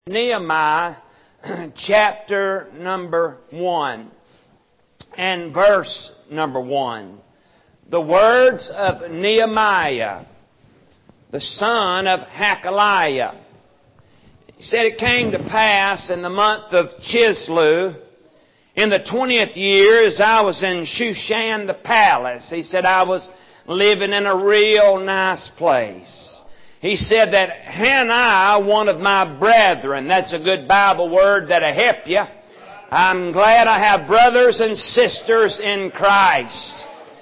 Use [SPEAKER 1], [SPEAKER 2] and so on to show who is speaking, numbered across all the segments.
[SPEAKER 1] Nehemiah chapter number 1 and verse number 1. The words of Nehemiah, the son of Hakaliah. He said, "It came to pass in the month of Chislew, in the 20th year, as I was in Shushan the palace." He said, I was living in a real nice place. He said that Hanai, one of my brethren, that's a good Bible word that'll help you. I'm glad I have brothers and sisters in Christ.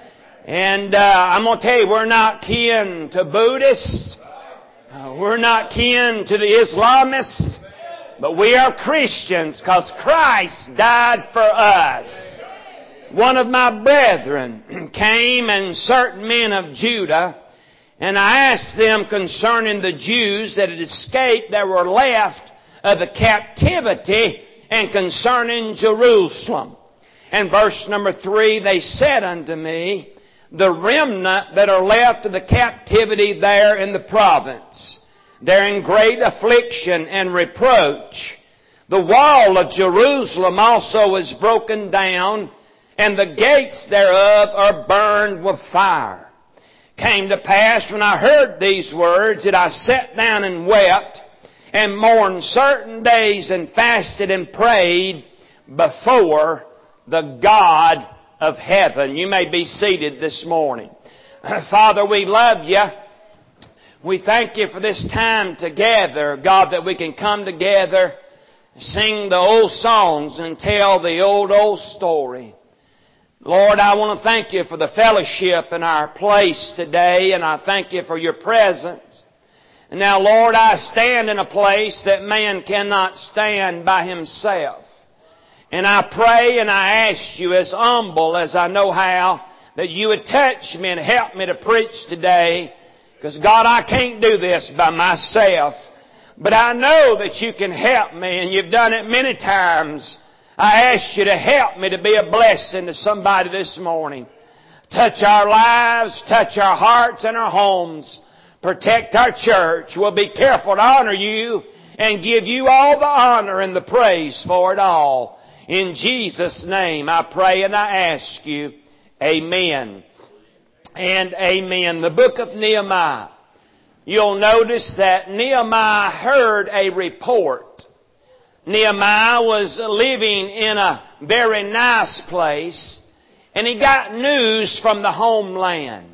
[SPEAKER 1] And I'm going to tell you, we're not kin to Buddhists. We're not kin to the Islamists. But we are Christians because Christ died for us. One of my brethren came, and certain men of Judah, and I asked them concerning the Jews that had escaped that were left of the captivity, and concerning Jerusalem. And verse number 3, they said unto me, the remnant that are left of the captivity there in the province, they're in great affliction and reproach. The wall of Jerusalem also is broken down, and the gates thereof are burned with fire. Came to pass when I heard these words that I sat down and wept and mourned certain days and fasted and prayed before the God of heaven. You may be seated this morning. Father, we love you. We thank you for this time together, God, that we can come together, sing the old songs and tell the old story. Lord, I want to thank you for the fellowship in our place today, and I thank you for your presence. And now, Lord, I stand in a place that man cannot stand by himself. And I pray and I ask you, as humble as I know how, that you would touch me and help me to preach today. Because, God, I can't do this by myself. But I know that you can help me, and you've done it many times. I ask you to help me to be a blessing to somebody this morning. Touch our lives, touch our hearts and our homes. Protect our church. We'll be careful to honor you and give you all the honor and the praise for it all. In Jesus' name I pray and I ask you. Amen and amen. The book of Nehemiah. You'll notice that Nehemiah heard a report. Nehemiah was living in a very nice place, and he got news from the homeland.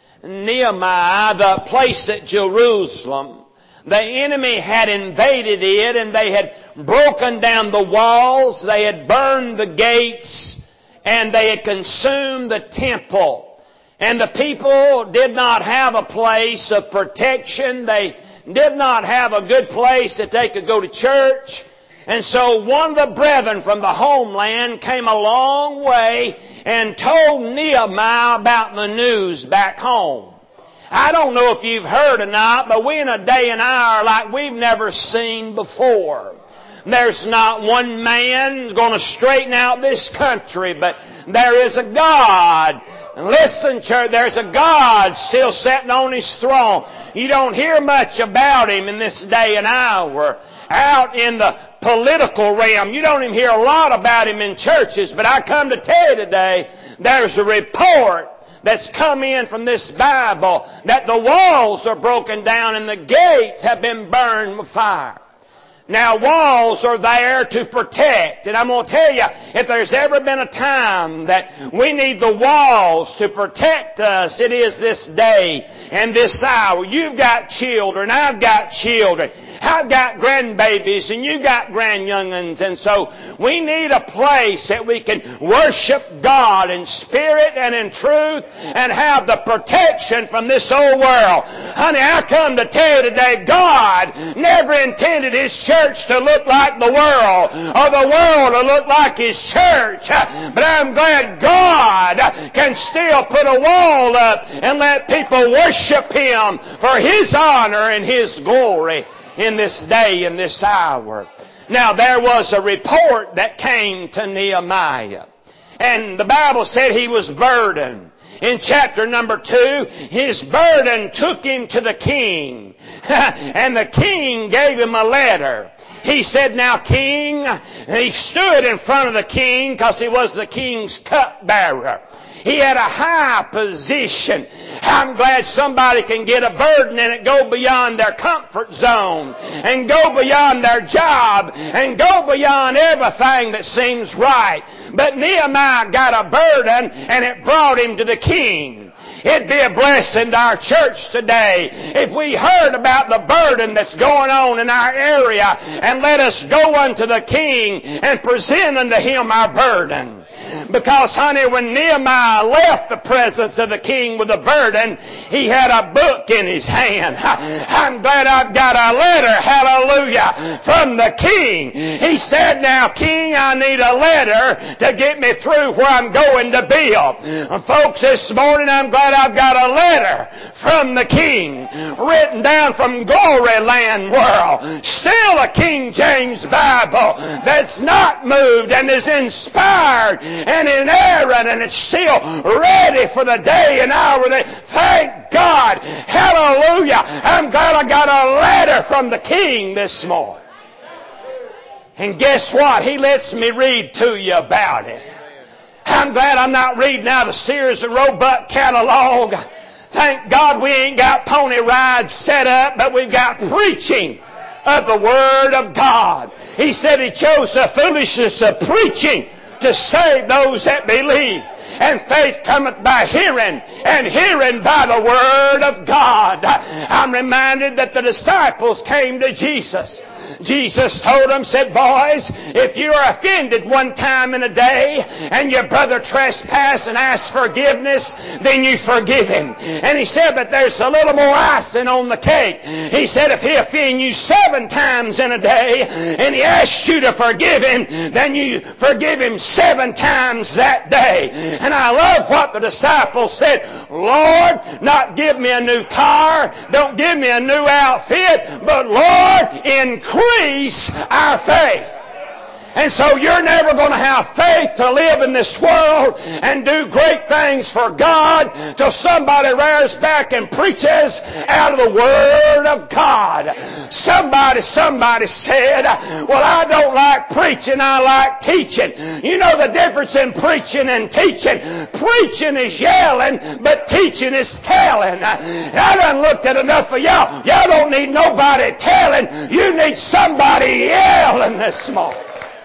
[SPEAKER 1] Nehemiah, the place at Jerusalem, the enemy had invaded it, and they had broken down the walls, they had burned the gates, and they had consumed the temple. And the people did not have a place of protection. They did not have a good place that they could go to church. And so one of the brethren from the homeland came a long way and told Nehemiah about the news back home. I don't know if you've heard or not, but we're in a day and hour like we've never seen before. There's not one man going to straighten out this country, but there is a God. And listen, church, there's a God still sitting on His throne. You don't hear much about Him in this day and hour. Out in the political realm, you don't even hear a lot about Him in churches. But I come to tell you today, there's a report that's come in from this Bible that the walls are broken down and the gates have been burned with fire. Now, walls are there to protect. And I'm going to tell you, if there's ever been a time that we need the walls to protect us, it is this day and this hour. You've got children. I've got children. I've got grandbabies, and you got grandyoung'uns. And so we need a place that we can worship God in spirit and in truth and have the protection from this old world. Honey, I come to tell you today, God never intended His church to look like the world or the world to look like His church. But I'm glad God can still put a wall up and let people worship Him for His honor and His glory in this day and this hour. Now, there was a report that came to Nehemiah, and the Bible said he was burdened. In chapter number 2, his burden took him to the king. And the king gave him a letter. He said, now, King, and he stood in front of the king because he was the king's cupbearer. He had a high position. I'm glad somebody can get a burden and it go beyond their comfort zone and go beyond their job and go beyond everything that seems right. But Nehemiah got a burden and it brought him to the king. It'd be a blessing to our church today if we heard about the burden that's going on in our area and let us go unto the king and present unto him our burden. Because, honey, when Nehemiah left the presence of the king with a burden, he had a book in his hand. I'm glad I've got a letter, hallelujah, from the king. He said, now, King, I need a letter to get me through where I'm going to build. Folks, this morning I'm glad I've got a letter from the king, written down from Glory Land World. Still a King James Bible that's not moved and is inspired and inerrant, and it's still ready for the day and hour. Thank God. Hallelujah. I'm glad I got a letter from the king this morning. And guess what? He lets me read to you about it. I'm glad I'm not reading out of the Sears and Roebuck catalog. Thank God we ain't got pony rides set up, but we've got preaching of the Word of God. He said He chose the foolishness of preaching to save those that believe. And faith cometh by hearing, and hearing by the Word of God. I'm reminded that the disciples came to Jesus. Jesus told them, said, boys, if you are offended one time in a day and your brother trespass and asks forgiveness, then you forgive him. And he said, but there's a little more icing on the cake. He said, if he offends you 7 times in a day and he asks you to forgive him, then you forgive him 7 times that day. And I love what the disciples said. Lord, not give me a new car, don't give me a new outfit, but Lord, increase our faith. And so you're never going to have faith to live in this world and do great things for God till somebody rears back and preaches out of the Word of God. Somebody said, well, I don't like preaching, I like teaching. You know the difference in preaching and teaching. Preaching is yelling, but teaching is telling. I done looked at enough of y'all. Y'all don't need nobody telling. You need somebody yelling this morning.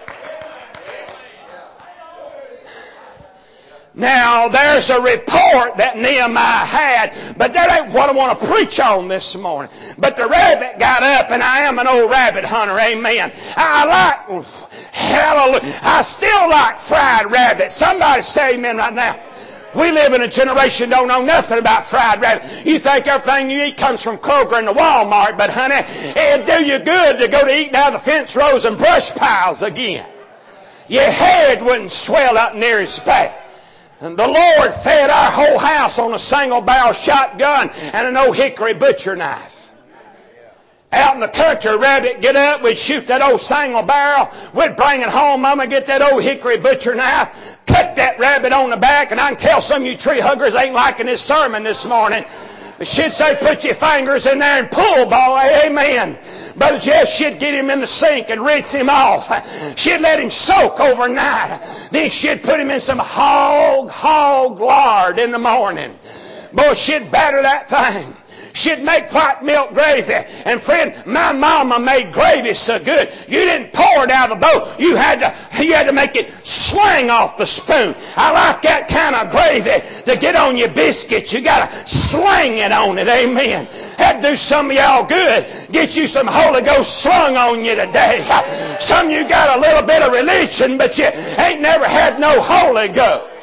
[SPEAKER 1] Now, there's a report that Nehemiah had, but that ain't what I want to preach on this morning. But the rabbit got up, and I am an old rabbit hunter, amen. Hallelujah. I still like fried rabbit. Somebody say amen right now. We live in a generation that don't know nothing about fried rabbit. You think everything you eat comes from Kroger and the Walmart, but honey, it'd do you good to go to eat down the fence rows and brush piles again. Your head wouldn't swell up near his back. And the Lord fed our whole house on a single-barrel shotgun and an old hickory butcher knife. Out in the country, a rabbit get up, we'd shoot that old single-barrel, we'd bring it home, Mama, get that old hickory butcher knife, cut that rabbit on the back, and I can tell some of you tree huggers ain't liking this sermon this morning. But she'd say, put your fingers in there and pull, boy, amen. Brother Jeff, she'd get him in the sink and rinse him off. She'd let him soak overnight. Then she'd put him in some hog lard in the morning. Boy, she'd batter that thing. She'd make white milk gravy. And friend, my mama made gravy so good, you didn't pour it out of the bowl. You had to make it sling off the spoon. I like that kind of gravy to get on your biscuits. You got to sling it on it. Amen. That'd do some of y'all good. Get you some Holy Ghost slung on you today. Some of you got a little bit of religion, but you ain't never had no Holy Ghost.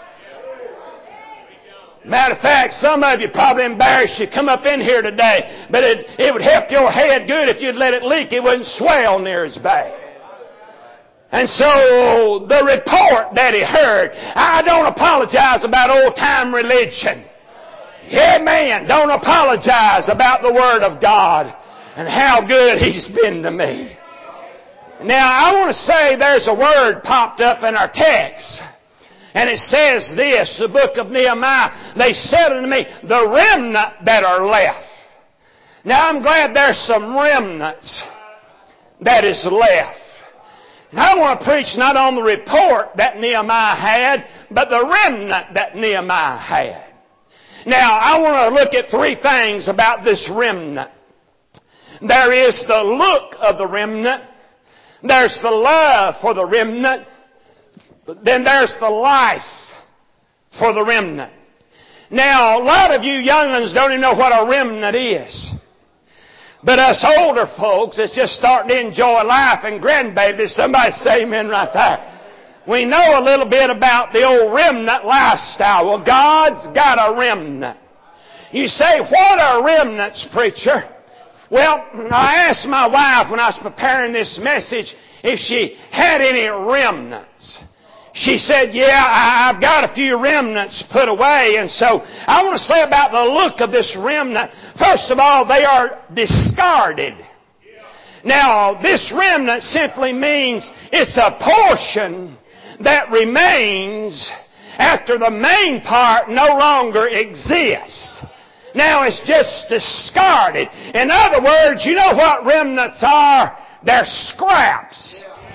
[SPEAKER 1] Matter of fact, some of you probably embarrassed you come up in here today, but it would help your head good if you'd let it leak. It wouldn't swell near as bad. And so the report that he heard, I don't apologize about old-time religion. Amen. Don't apologize about the Word of God and how good He's been to me. Now, I want to say there's a word popped up in our text. And it says this, the book of Nehemiah, they said unto me, the remnant that are left. Now I'm glad there's some remnants that is left. And I want to preach not on the report that Nehemiah had, but the remnant that Nehemiah had. Now, I want to look at three things about this remnant. There is the look of the remnant. There's the love for the remnant. Then there's the life for the remnant. Now, a lot of you young ones don't even know what a remnant is. But us older folks that's just starting to enjoy life and grandbabies, somebody say amen right there. We know a little bit about the old remnant lifestyle. Well, God's got a remnant. You say, what are remnants, preacher? Well, I asked my wife when I was preparing this message if she had any remnants. She said, yeah, I've got a few remnants put away. And so I want to say about the look of this remnant. First of all, they are discarded. Now, this remnant simply means it's a portion that remains after the main part no longer exists. Now it's just discarded. In other words, you know what remnants are? They're scraps.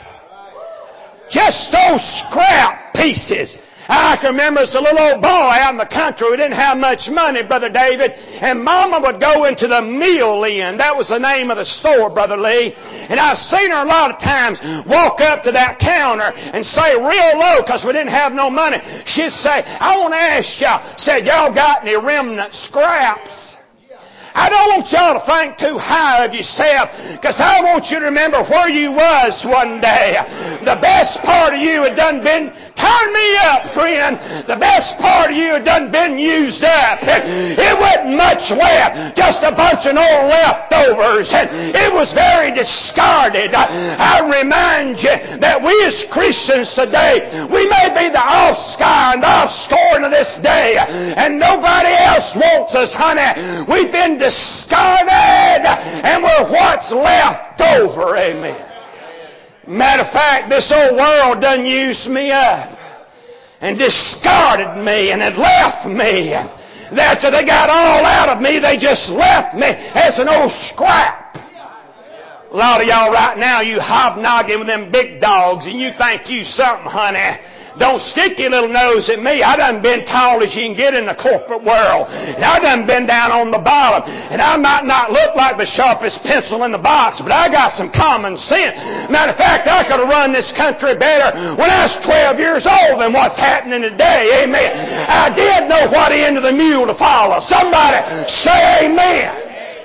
[SPEAKER 1] Just those scrap pieces. I can remember as a little old boy out in the country. We didn't have much money, Brother David. And Mama would go into the meal inn. That was the name of the store, Brother Lee. And I've seen her a lot of times walk up to that counter and say real low, because we didn't have no money. She'd say, I want to ask y'all, said, y'all got any remnant scraps? I don't want y'all to think too high of yourself, because I want you to remember where you was one day. The best part of you had done been, turn me up, friend, the best part of you had done been used up. It wasn't much left, just a bunch of old leftovers, and it was very discarded. I remind you that we as Christians today, we may be the offscouring, the offscoring of this day, and nobody else wants us, honey. We've been discarded, and we're what's left over. Amen. Matter of fact, this old world done used me up and discarded me and had left me. After they got all out of me, they just left me as an old scrap. A lot of y'all right now, you hobnogging with them big dogs, and you think you something, honey. Don't stick your little nose at me. I done been tall as you can get in the corporate world. And I done been down on the bottom. And I might not look like the sharpest pencil in the box, but I got some common sense. Matter of fact, I could have run this country better when I was 12 years old than what's happening today. Amen. I did know what end of the mule to follow. Somebody say amen.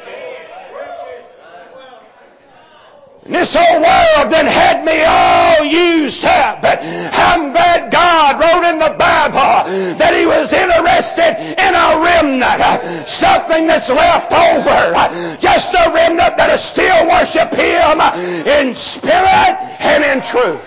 [SPEAKER 1] And this old world done had me all used up. But I'm glad God wrote in the Bible that He was interested in a remnant. Something that's left over. Just a remnant that'll still worship Him in spirit and in truth.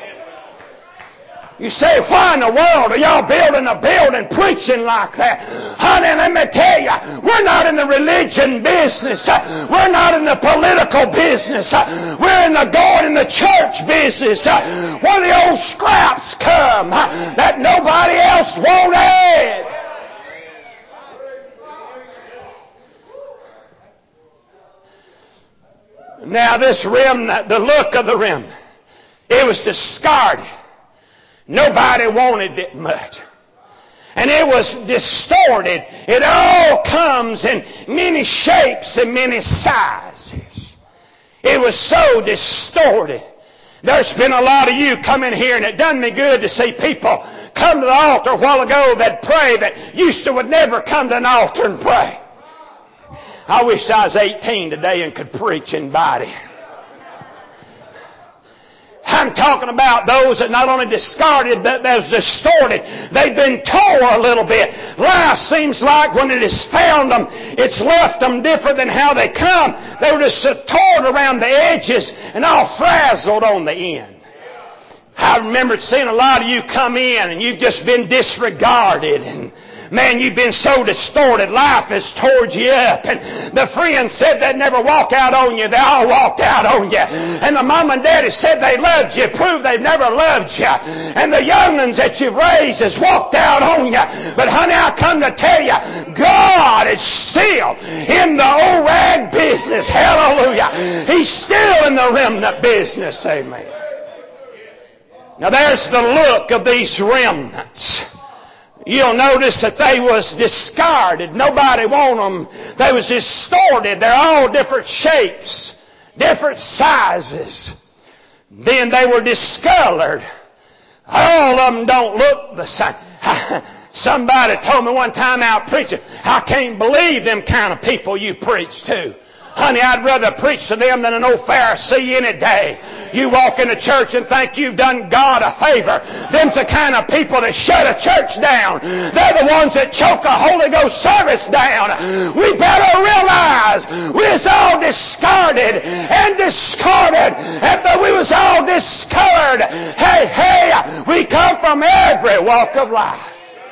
[SPEAKER 1] You say, why in the world are y'all building a building preaching like that? Honey, let me tell you, we're not in the religion business. We're not in the political business. We're in the going in the church business. Where the old scraps come that nobody else wanted. Now this remnant, the look of the remnant, it was discarded. Nobody wanted it much. And it was distorted. It all comes in many shapes and many sizes. It was so distorted. There's been a lot of you come in here, and it done me good to see people come to the altar a while ago that pray that used to would never come to an altar and pray. I wish I was 18 today and could preach in body. I'm talking about those that not only discarded, but that was distorted. They've been tore a little bit. Life seems like when it has found them, it's left them different than how they come. They were just torn around the edges and all frazzled on the end. I remember seeing a lot of you come in and you've just been disregarded and Man, you've been so distorted. Life has torn you up. And the friends said they'd never walk out on you. They all walked out on you. And the mom and daddy said they loved you. Proved they've never loved you. And the young'uns that you've raised has walked out on you. But honey, I come to tell you, God is still in the old rag business. Hallelujah. He's still in the remnant business. Amen. Now there's the look of these remnants. You'll notice that they was discarded. Nobody want them. They was distorted. They're all different shapes, different sizes. Then they were discolored. All of them don't look the same. Somebody told me one time out preaching, I can't believe them kind of people you preach to. Honey, I'd rather preach to them than an old Pharisee any day. You walk into church and think you've done God a favor. Them's the kind of people that shut a church down. They're the ones that choke a Holy Ghost service down. We better realize we was all discarded and discarded. After we was all discolored. Hey, we come from every walk of life.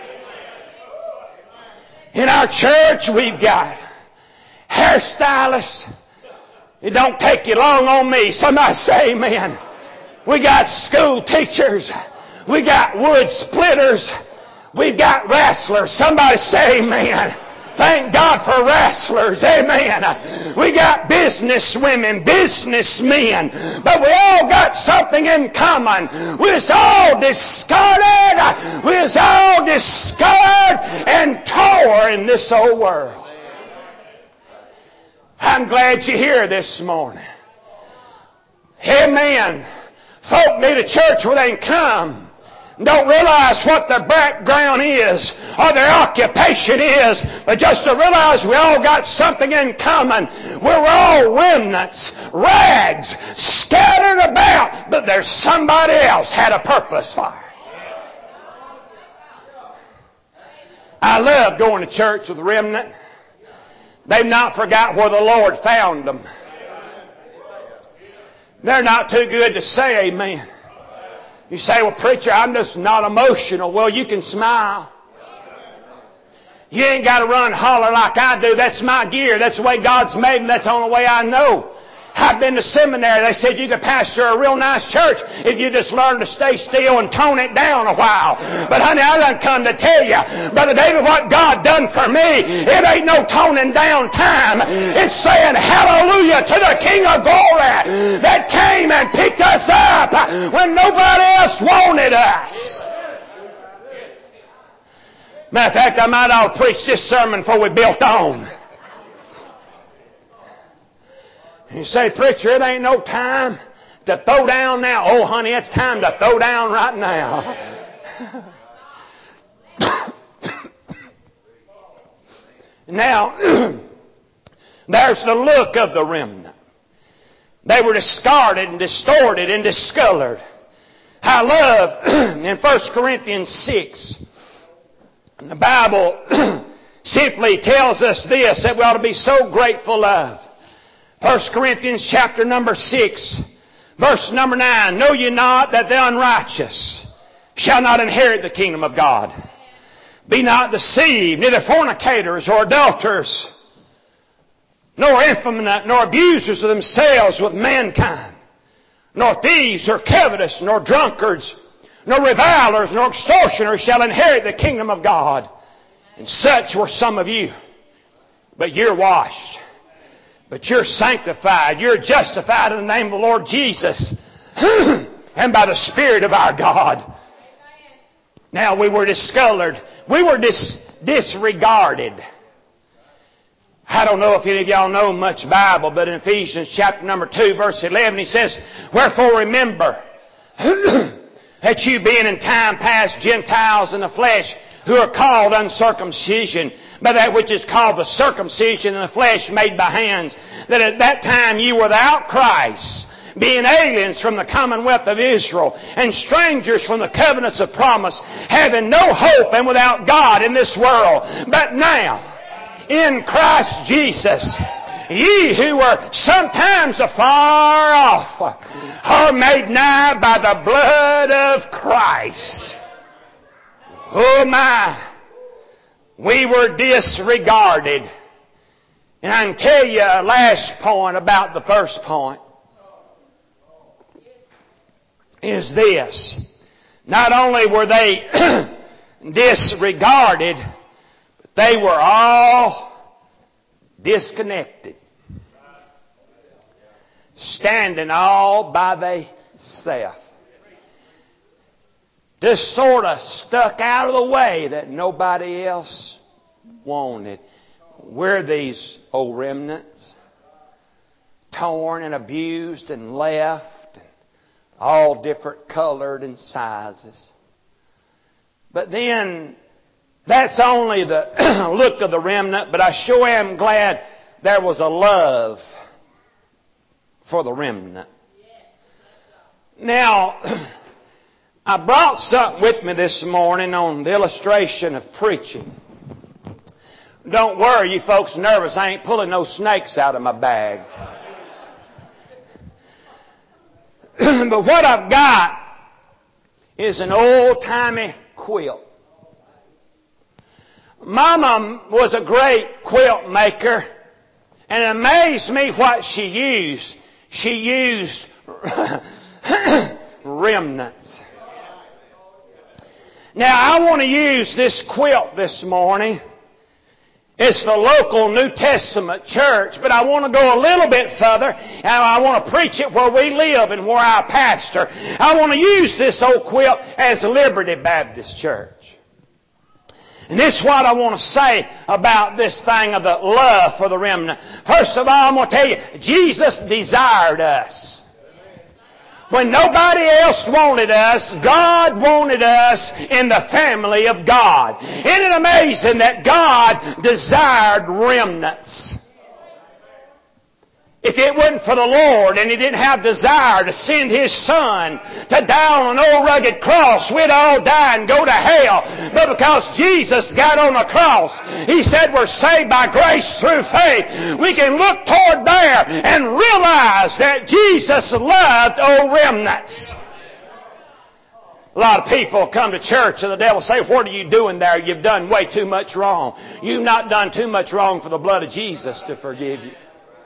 [SPEAKER 1] In our church, we've got hairstylists. It don't take you long on me. Somebody say amen. We got school teachers. We got wood splitters. We've got wrestlers. Somebody say amen. Thank God for wrestlers. Amen. We got businesswomen, businessmen. But we all got something in common. We was all discarded. We was all discarded and tore in this old world. I'm glad you're here this morning. Amen. Folk meet a church where they can come. Don't realize what their background is or their occupation is, but just to realize we all got something in common. We're all remnants, rags, scattered about, but there's somebody else had a purpose for it. I love going to church with a remnant. They've not forgot where the Lord found them. They're not too good to say amen. You say, well, preacher, I'm just not emotional. Well, you can smile. You ain't got to run and holler like I do. That's my gear. That's the way God's made me. That's the only way I know. I've been to seminary. They said you could pastor a real nice church if you just learn to stay still and tone it down a while. But honey, I done come to tell you, Brother David, what God done for me, it ain't no toning down time. It's saying hallelujah to the King of Glory that came and picked us up when nobody else wanted us. Matter of fact, I might ought to preach this sermon before we built on. You say, preacher, it ain't no time to throw down now. Oh, honey, it's time to throw down right now. Now, there's the look of the remnant. They were discarded and distorted and discolored. I love in 1 Corinthians 6, the Bible simply tells us this that we ought to be so grateful of. 1 Corinthians chapter number 6, verse number 9. Know ye not that the unrighteous shall not inherit the kingdom of God? Be not deceived, neither fornicators or adulterers, nor effeminate, nor abusers of themselves with mankind, nor thieves, or covetous, nor drunkards, nor revilers, nor extortioners shall inherit the kingdom of God. And such were some of you. But you're washed. But you're sanctified. You're justified in the name of the Lord Jesus. And by the Spirit of our God. Now we were discolored. We were disregarded. I don't know if any of y'all know much Bible, but in Ephesians chapter number 2, verse 11, he says, wherefore remember that you being in time past Gentiles in the flesh, who are called uncircumcision, by that which is called the circumcision in the flesh made by hands, that at that time ye were without Christ, being aliens from the commonwealth of Israel, and strangers from the covenants of promise, having no hope and without God in this world. But now, in Christ Jesus, ye who were sometimes afar off, are made nigh by the blood of Christ. Oh my! We were disregarded. And I can tell you a last point about the first point. Is this. Not only were they disregarded, but they were all disconnected. Standing all by themselves. Just sort of stuck out of the way that nobody else wanted. We're these old remnants. Torn and abused and left. And all different colored and sizes. But then, that's only the look of the remnant. But I sure am glad there was a love for the remnant. Now, I brought something with me this morning on the illustration of preaching. Don't worry, you folks nervous. I ain't pulling no snakes out of my bag. But what I've got is an old-timey quilt. Mama was a great quilt maker, and it amazed me what she used. She used remnants. Now, I want to use this quilt this morning. It's the local New Testament church, but I want to go a little bit further, and I want to preach it where we live and where I pastor. I want to use this old quilt as Liberty Baptist Church. And this is what I want to say about this thing of the love for the remnant. First of all, I'm going to tell you, Jesus desired us. When nobody else wanted us, God wanted us in the family of God. Isn't it amazing that God desired remnants? If it wasn't for the Lord and He didn't have desire to send His Son to die on an old rugged cross, we'd all die and go to hell. But because Jesus got on the cross, He said we're saved by grace through faith. We can look toward there and realize that Jesus loved old remnants. A lot of people come to church and the devil say, what are you doing there? You've done way too much wrong. You've not done too much wrong for the blood of Jesus to forgive you.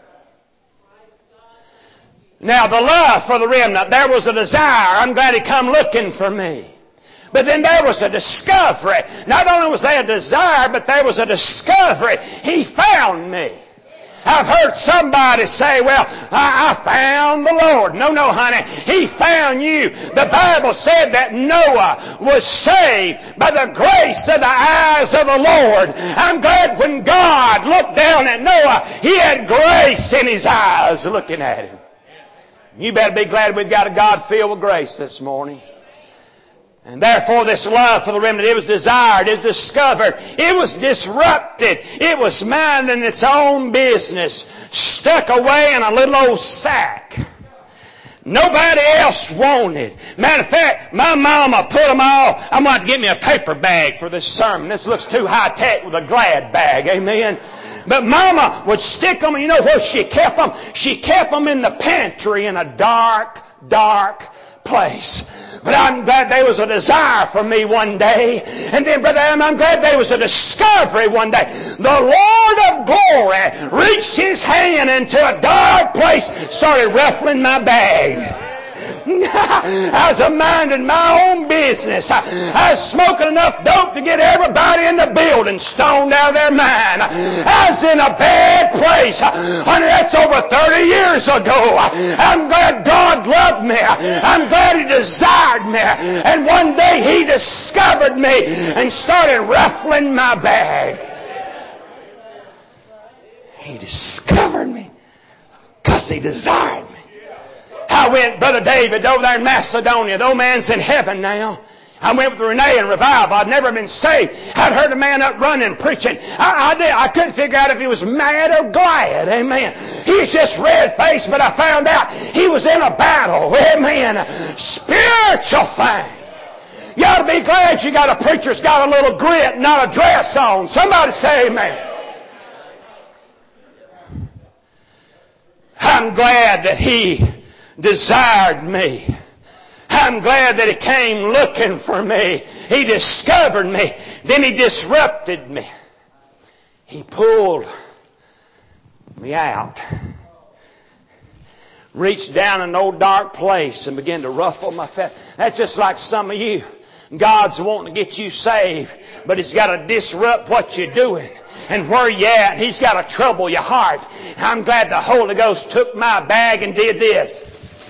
[SPEAKER 1] Now, the love for the remnant, there was a desire. I'm glad He come looking for me. But then there was a discovery. Not only was there a desire, but there was a discovery. He found me. I've heard somebody say, well, I found the Lord. No, honey. He found you. The Bible said that Noah was saved by the grace of the eyes of the Lord. I'm glad when God looked down at Noah, He had grace in His eyes looking at him. You better be glad we've got a God filled with grace this morning. And therefore this love for the remnant, it was desired, it was discovered, it was disrupted, it was minding its own business, stuck away in a little old sack. Nobody else wanted. Matter of fact, my mama put them all. I'm going to get me a paper bag for this sermon. This looks too high tech with a Glad bag. Amen. But Mama would stick them, you know where she kept them? She kept them in the pantry in a dark, dark place. But I'm glad there was a desire for me one day. And then, Brother Adam, I'm glad there was a discovery one day. The Lord of glory reached His hand into a dark place, started ruffling my bag. I was minding my own business. I was smoking enough dope to get everybody in the building stoned out of their mind. I was in a bad place. Honey, that's over 30 years ago. I'm glad God loved me. I'm glad He desired me. And one day He discovered me and started ruffling my bag. He discovered me because He desired me. I went, Brother David, over there in Macedonia. The old man's in heaven now. I went with Renee in revival. I'd never been saved. I'd heard a man up running, preaching. I couldn't figure out if he was mad or glad. Amen. He was just red-faced, but I found out he was in a battle. Amen. Spiritual thing. You ought to be glad you got a preacher's got a little grit, not a dress on. Somebody say amen. I'm glad that He desired me. I'm glad that He came looking for me. He discovered me. Then He disrupted me. He pulled me out. Reached down in an old dark place and began to ruffle my feathers. That's just like some of you. God's wanting to get you saved, but He's got to disrupt what you're doing and where you're at. He's got to trouble your heart. I'm glad the Holy Ghost took my bag and did this.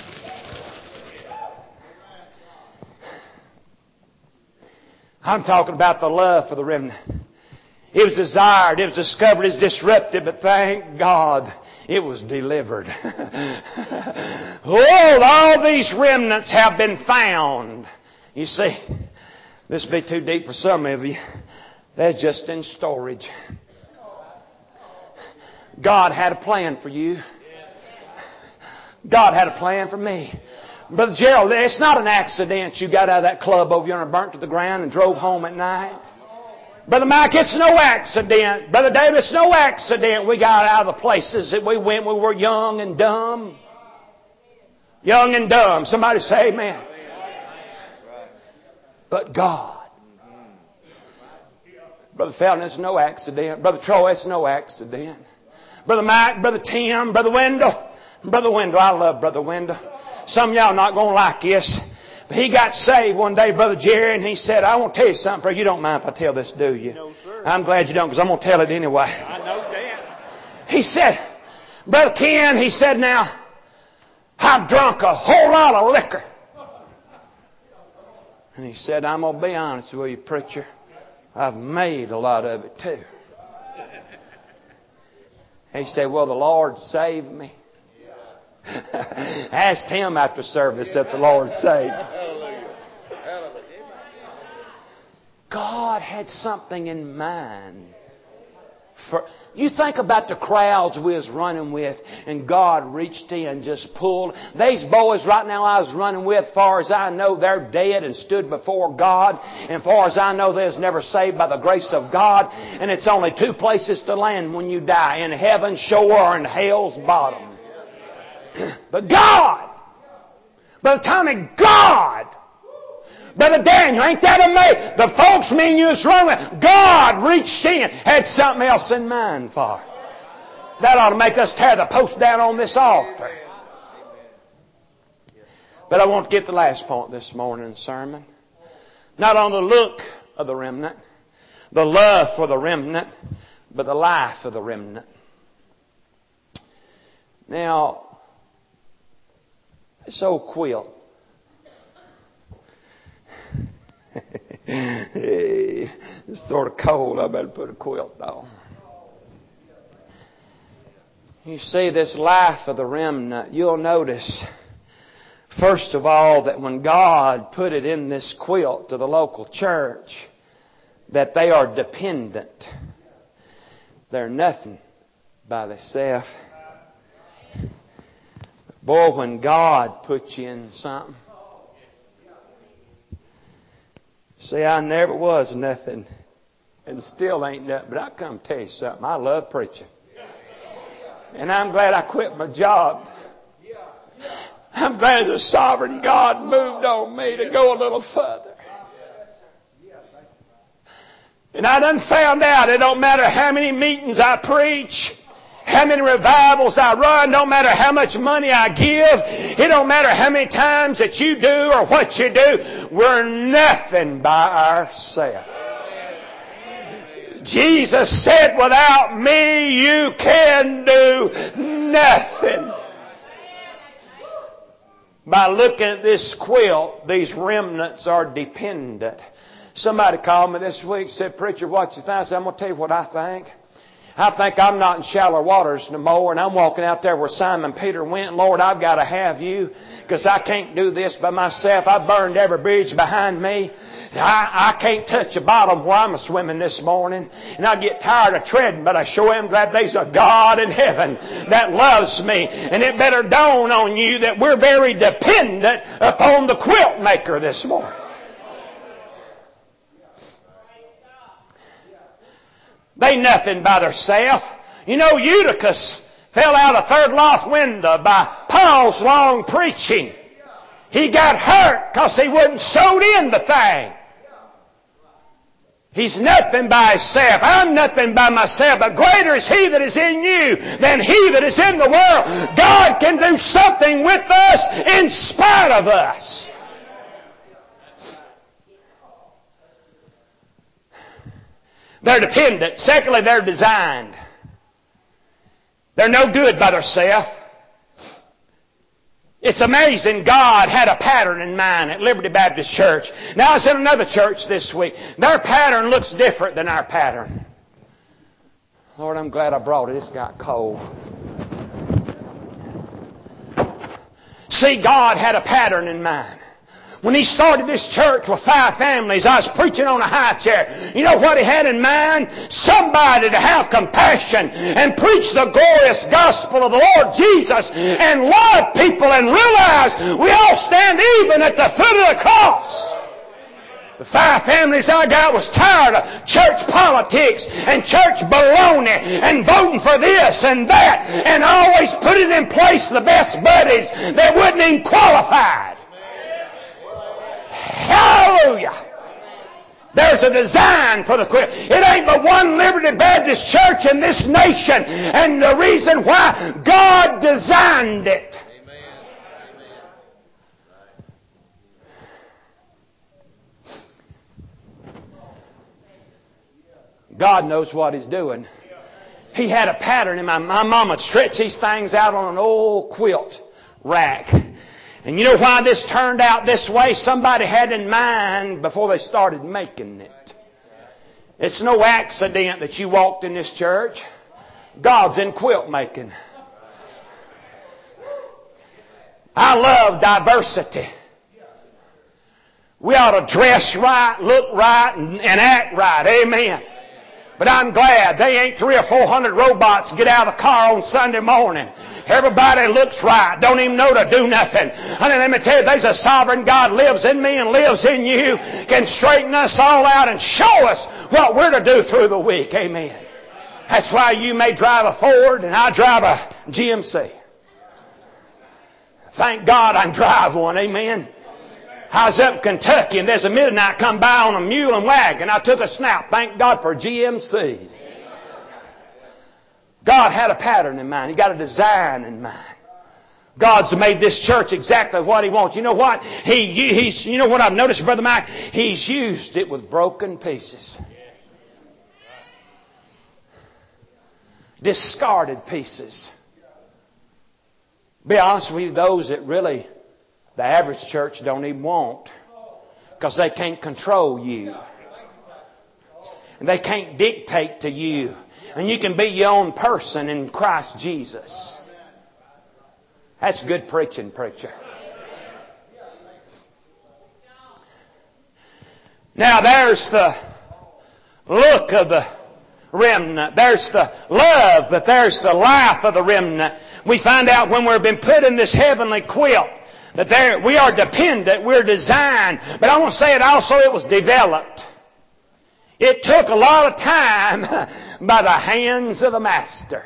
[SPEAKER 1] I'm talking about the love for the remnant. It was desired, it was discovered, it was disrupted, but thank God it was delivered. Oh, all these remnants have been found. You see, this will be too deep for some of you. That's just in storage. God had a plan for you. God had a plan for me. Brother Gerald, it's not an accident you got out of that club over yonder and burnt to the ground and drove home at night. Brother Mike, it's no accident. Brother David, it's no accident we got out of the places that we went when we were young and dumb. Young and dumb. Somebody say amen. But God. Brother Felton, it's no accident. Brother Troy, it's no accident. Brother Mike, Brother Tim, Brother Wendell. Brother Wendell, I love Brother Wendell. Some of y'all not going to like this. But he got saved one day, Brother Jerry, and he said, I want to tell you something, brother. You don't mind if I tell this, do you?
[SPEAKER 2] No, sir.
[SPEAKER 1] I'm glad you don't, because I'm going to tell it anyway.
[SPEAKER 2] I know that.
[SPEAKER 1] He said, Brother Ken, he said, now, I've drunk a whole lot of liquor. And he said, I'm going to be honest with you, preacher. I've made a lot of it too. He said, well, the Lord saved me. Asked him after service that the Lord saved. God had something in mind. You think about the crowds we was running with, and God reached in and just pulled. These boys right now I was running with, far as I know, they're dead and stood before God. And far as I know, they was never saved by the grace of God. And it's only two places to land when you die: in heaven's shore or in hell's bottom. But God, Brother Tommy, God, Brother Daniel, ain't that amazing? The folks me and you was running with, God reached in, had something else in mind for. That ought to make us tear the post down on this altar. But I want to get the last point this morning's sermon. Not on the look of the remnant, the love for the remnant, but the life of the remnant. Now, this old quilt. It's sort of cold. I better put a quilt on. You see, this life of the remnant, you'll notice, first of all, that when God put it in this quilt to the local church, that they are dependent. They're nothing by themselves. Boy, when God puts you in something. See, I never was nothing and still ain't nothing. But I come tell you something. I love preaching. And I'm glad I quit my job. I'm glad the sovereign God moved on me to go a little further. And I done found out it don't matter how many meetings I preach, how many revivals I run, don't matter how much money I give, it don't matter how many times that you do or what you do, we're nothing by ourselves. Jesus said, without me you can do nothing. By looking at this quilt, these remnants are dependent. Somebody called me this week and said, Preacher, what you think? I said, I'm going to tell you what I think. I think I'm not in shallow waters no more, and I'm walking out there where Simon Peter went. Lord, I've got to have you, because I can't do this by myself. I burned every bridge behind me. I can't touch the bottom where I'm swimming this morning. And I get tired of treading, but I sure am glad there's a God in heaven that loves me. And it better dawn on you that we're very dependent upon the quilt maker this morning. They nothing by themselves. You know, Eutychus fell out a third loft window by Paul's long preaching. He got hurt because he wasn't sewed in the thing. He's nothing by Himself. I'm nothing by myself. But greater is He that is in you than he that is in the world. God can do something with us in spite of us. They're dependent. Secondly, they're designed. They're no good by themselves. It's amazing God had a pattern in mind at Liberty Baptist Church. Now I was in another church this week. Their pattern looks different than our pattern. Lord, I'm glad I brought it. It's got cold. See, God had a pattern in mind. When He started this church with 5 families, I was preaching on a high chair. You know what He had in mind? Somebody to have compassion and preach the glorious gospel of the Lord Jesus and love people and realize we all stand even at the foot of the cross. The 5 families I got was tired of church politics and church baloney and voting for this and that and always putting in place the best buddies that wouldn't even qualify. Hallelujah! There's a design for the quilt. It ain't but one Liberty Baptist church in this nation, and the reason why God designed it. God knows what He's doing. He had a pattern in my mama would stretch these things out on an old quilt rack. And you know why this turned out this way? Somebody had in mind before they started making it. It's no accident that you walked in this church. God's in quilt making. I love diversity. We ought to dress right, look right, and act right. Amen. But I'm glad they ain't 300 or 400 robots get out of the car on Sunday morning. Everybody looks right. Don't even know to do nothing. Honey, let me tell you, there's a sovereign God lives in me and lives in you. Can straighten us all out and show us what we're to do through the week. Amen. That's why you may drive a Ford and I drive a GMC. Thank God I drive one. Amen. I was up in Kentucky and there's a midnight come by on a mule and wagon. I took a snap. Thank God for GMCs. God had a pattern in mind. He got a design in mind. God's made this church exactly what He wants. You know what? You know what I've noticed, Brother Mike? He's used it with broken pieces. Discarded pieces. Be honest with you, those that really the average church don't even want, because they can't control you. And they can't dictate to you. And you can be your own person in Christ Jesus. That's good preaching, preacher. Now there's the look of the remnant. There's the love, but there's the life of the remnant. We find out when we've been put in this heavenly quilt that we are dependent, we're designed. But I want to say it also, it was developed. It took a lot of time by the hands of the Master.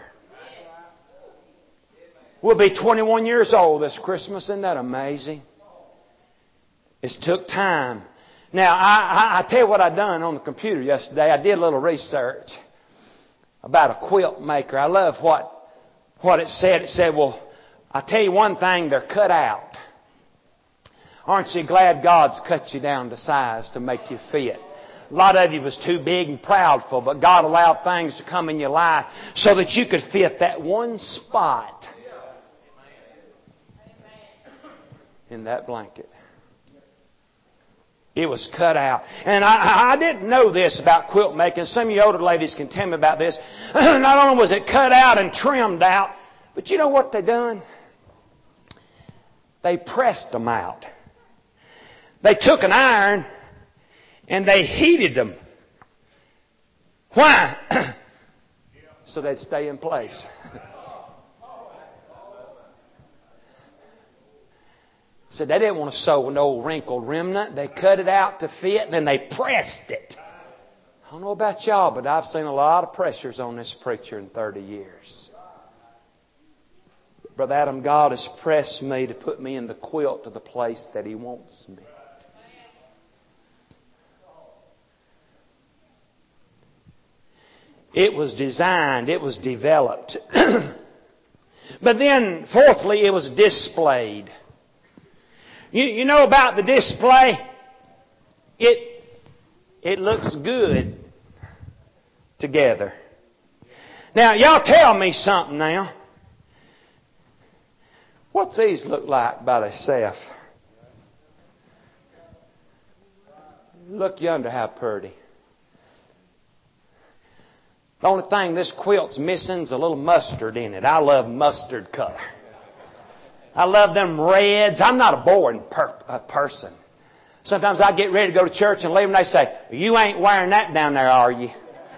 [SPEAKER 1] We'll be 21 years old this Christmas. Isn't that amazing? It took time. Now, I tell you what I done on the computer yesterday. I did a little research about a quilt maker. I love what it said. It said, well, I'll tell you one thing, they're cut out. Aren't you glad God's cut you down to size to make you fit? A lot of you was too big and proudful, but God allowed things to come in your life so that you could fit that one spot in that blanket. It was cut out. And I didn't know this about quilt making. Some of you older ladies can tell me about this. Not only was it cut out and trimmed out, but you know what they done? They pressed them out. They took an iron and they heated them. Why? So they'd stay in place. So they didn't want to sew an old wrinkled remnant. They cut it out to fit and then they pressed it. I don't know about y'all, but I've seen a lot of pressures on this preacher in 30 years. Brother Adam, God has pressed me to put me in the quilt of the place that He wants me. It was designed. It was developed. But then, fourthly, it was displayed. You know about the display? It looks good together. Now, y'all tell me something now. What's these look like by themselves? Look yonder how pretty. The only thing this quilt's missing is a little mustard in it. I love mustard color. I love them reds. I'm not a boring person. Sometimes I get ready to go to church and leave and they say, "You ain't wearing that down there, are you?"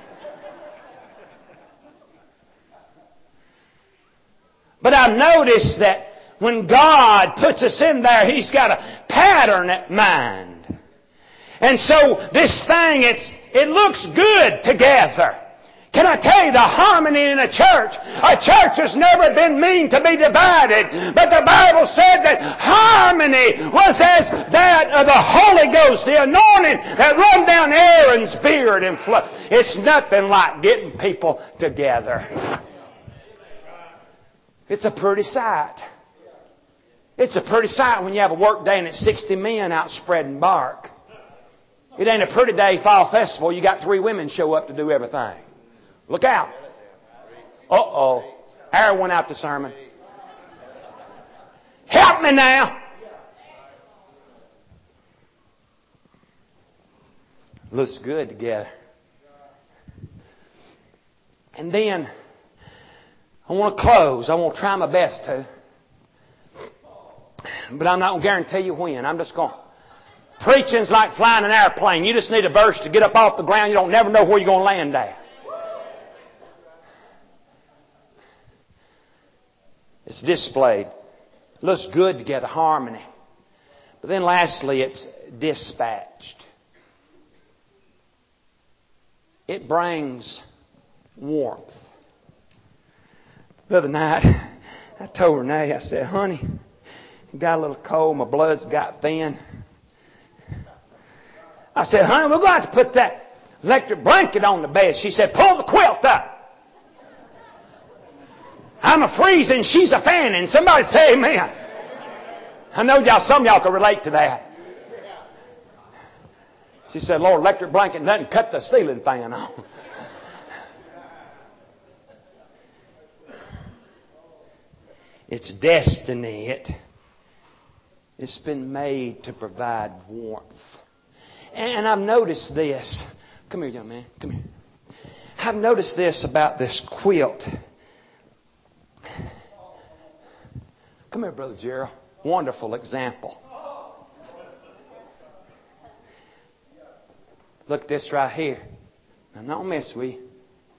[SPEAKER 1] But I've noticed that when God puts us in there, He's got a pattern at mind. And so this thing, it looks good together. Can I tell you the harmony in a church? A church has never been mean to be divided. But the Bible said that harmony was as that of the Holy Ghost, the anointing that run down Aaron's beard and flow. It's nothing like getting people together. It's a pretty sight. It's a pretty sight when you have a work day and it's 60 men out spreading bark. It ain't a pretty day, fall festival. You got 3 women show up to do everything. Look out. Uh-oh. Aaron went out to sermon. Help me now. Looks good together. And then, I want to close. I want to try my best to. But I'm not going to guarantee you when. I'm just going. Preaching's like flying an airplane. You just need a verse to get up off the ground. You don't never know where you're going to land at. It's displayed. It looks good together, harmony. But then lastly, it's dispatched. It brings warmth. The other night, I told Renee, I said, "Honey, I got a little cold. My blood's got thin." I said, "Honey, we're going to have to put that electric blanket on the bed." She said, "Pull the quilt up." I'm a freezing, she's a fanning. Somebody say amen. I know some of y'all can relate to that. She said, "Lord, electric blanket doesn't cut the ceiling fan on." It's destiny. It's been made to provide warmth. And I've noticed this. Come here, young man. Come here. I've noticed this about this quilt. Come here, Brother Gerald. Wonderful example. Look at this right here. Now, don't mess with you.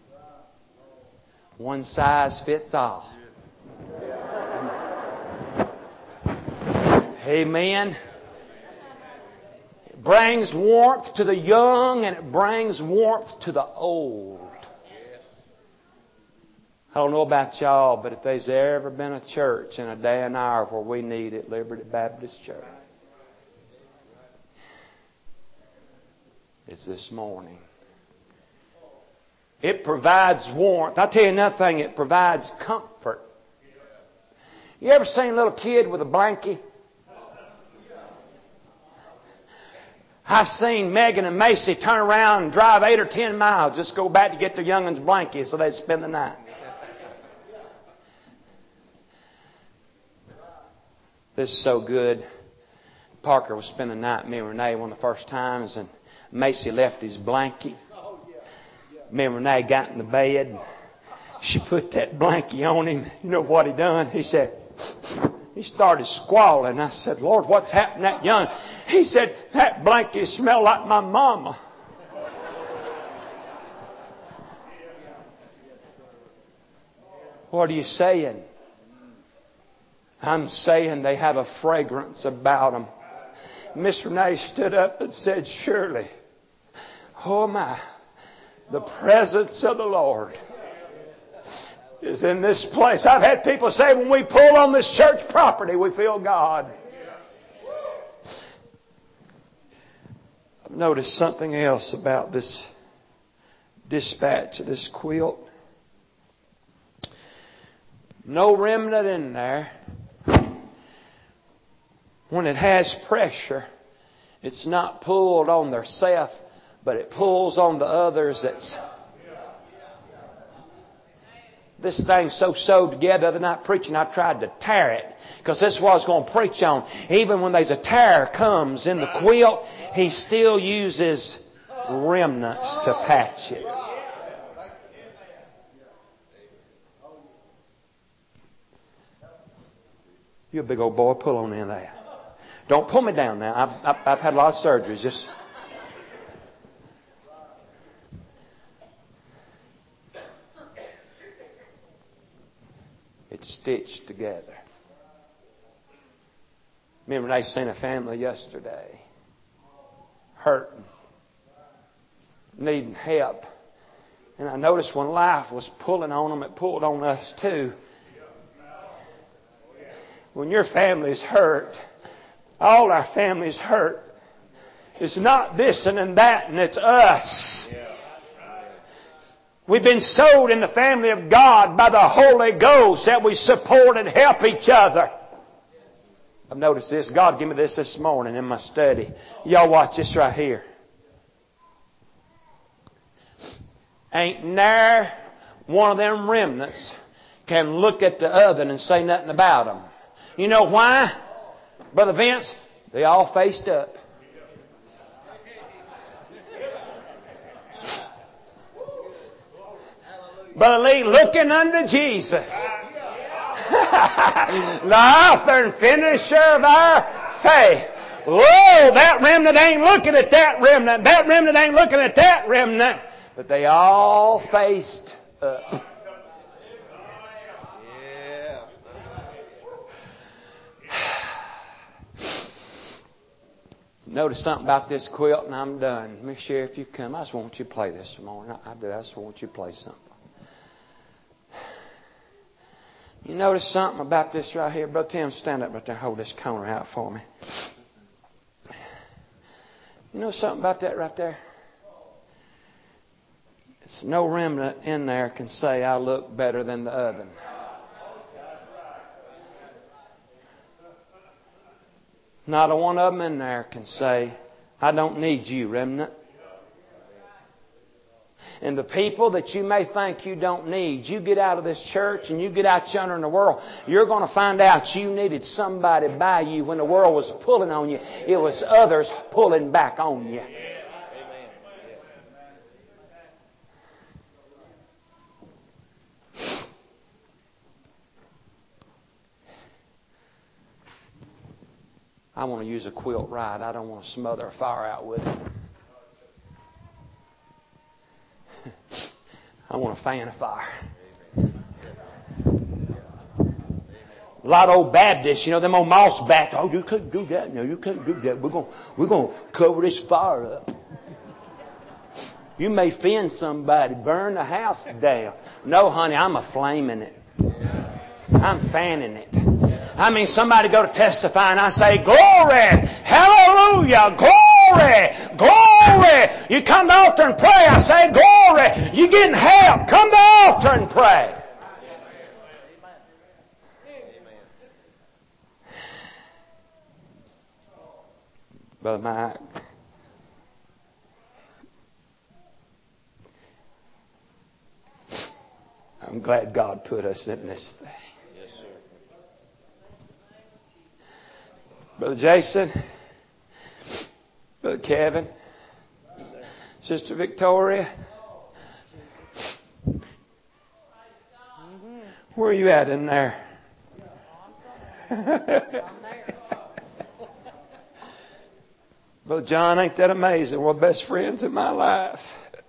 [SPEAKER 1] One size fits all. Amen. It brings warmth to the young and it brings warmth to the old. I don't know about y'all, but if there's ever been a church in a day and hour where we need it, Liberty Baptist Church, it's this morning. It provides warmth. I'll tell you another thing, it provides comfort. You ever seen a little kid with a blankie? I've seen Megan and Macy turn around and drive 8 or 10 miles just go back to get their youngin's blankie so they'd spend the night. This is so good. Parker was spending the night with me and Renee one of the first times, and Macy left his blankie. Me and Renee got in the bed. She put that blankie on him. You know what he done? He said, he started squalling. I said, "Lord, what's happened to that young?" He said, "That blanket smelled like my mama." What are you saying? I'm saying they have a fragrance about them. Miss Renee stood up and said, "Surely, oh my, the presence of the Lord is in this place." I've had people say when we pull on this church property, we feel God. I've noticed something else about this dispatch of this quilt. No remnant in there. When it has pressure, it's not pulled on theirself, but it pulls on the others. This thing's so sewed together. The other night preaching, I tried to tear it, because this is what I was going to preach on. Even when there's a tear comes in the quilt, He still uses remnants to patch it. You're a big old boy. Pull on in there. Don't pull me down now. I've had a lot of surgeries. Just it's stitched together. Remember, they seen a family yesterday, hurting, needing help, and I noticed when life was pulling on them, it pulled on us too. When your family's hurt, all our families hurt. It's not this and that, and it's us. We've been sowed in the family of God by the Holy Ghost that we support and help each other. I've noticed this. God gave me this morning in my study. Y'all watch this right here. Ain't ne'er one of them remnants can look at the other and say nothing about them. You know why? Brother Vince, they all faced up. Brother Lee, looking unto Jesus, the author and finisher of our faith. Whoa, that remnant ain't looking at that remnant. That remnant ain't looking at that remnant. But they all faced up. Notice something about this quilt, and I'm done. Miss Sheriff, you come. I just want you to play this morning. I do. I just want you to play something. You notice something about this right here? Brother Tim, stand up right there. Hold this corner out for me. You know something about that right there? It's no remnant in there can say, I look better than the other. Not a one of them in there can say, I don't need you, remnant. And the people that you may think you don't need, you get out of this church and you get out yonder in the world, you're going to find out you needed somebody by you when the world was pulling on you. It was others pulling back on you. I want to use a quilt right. I don't want to smother a fire out with it. I want to fan a fire. A lot of old Baptists, you know, them old moss bats. Oh, you couldn't do that. No, you couldn't do that. We're going to cover this fire up. You may offend somebody, burn the house down. No, honey, I'm a-flaming it. I'm fanning it. I mean, somebody go to testify and I say, glory, hallelujah, glory, glory. You come to the altar and pray. I say, glory. You getting help. Come to the altar and pray. Brother Mike, I'm glad God put us in this thing. Brother Jason, Brother Kevin, Sister Victoria, where are you at in there? Brother John, ain't that amazing? We're best friends in my life.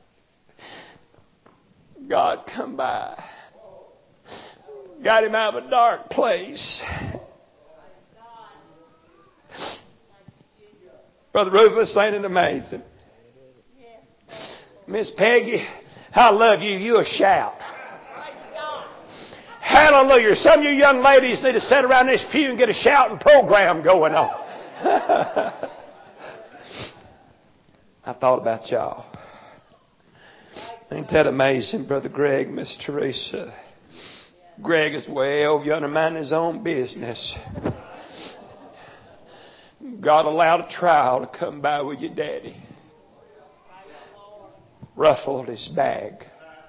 [SPEAKER 1] God come by. Got him out of a dark place. Brother Rufus, ain't it amazing? Miss Peggy, I love you. You a shout. Hallelujah. Some of you young ladies need to sit around this pew and get a shouting program going on. I thought about y'all.
[SPEAKER 3] Ain't that amazing, Brother Greg, Miss Teresa? Greg is way over yonder minding his own business. God allowed a trial to come by with your daddy. Ruffled his bag.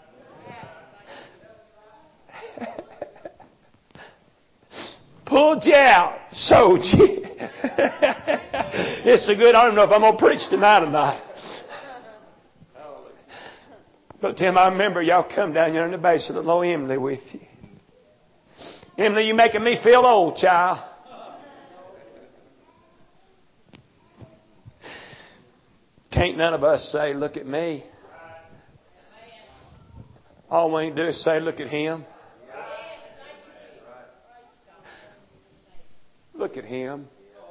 [SPEAKER 3] Pulled you out. Sold you. It's so good, I don't know if I'm going to preach tonight or not. But Tim, I remember y'all come down here in the base of the low Emily with you. Emily, you making me feel old, child. Can't none of us say, look at me. All we can do is say, look at him. Look at him.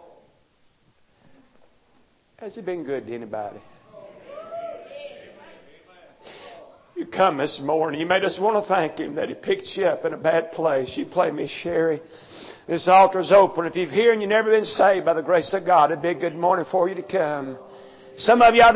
[SPEAKER 3] Has he been good to anybody? You come this morning, you may just want to thank him that he picked you up in a bad place. You play Miss Sherry. This altar's open. If you're here and you've never been saved by the grace of God, it'd be a good morning for you to come. Some of you